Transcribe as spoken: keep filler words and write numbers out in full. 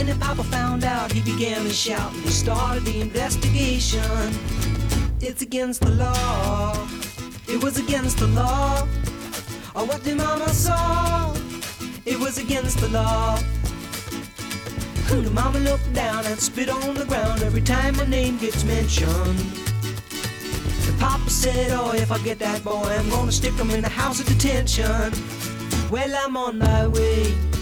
When the papa found out, he began to shout and he started the investigation. It's against the law. It was against the law. Oh, what the mama saw. It was against the law. The mama looked down and spit on the ground every time my name gets mentioned. The papa said, oh, if I get that boy, I'm gonna stick him in the house of detention. Well, I'm on my way.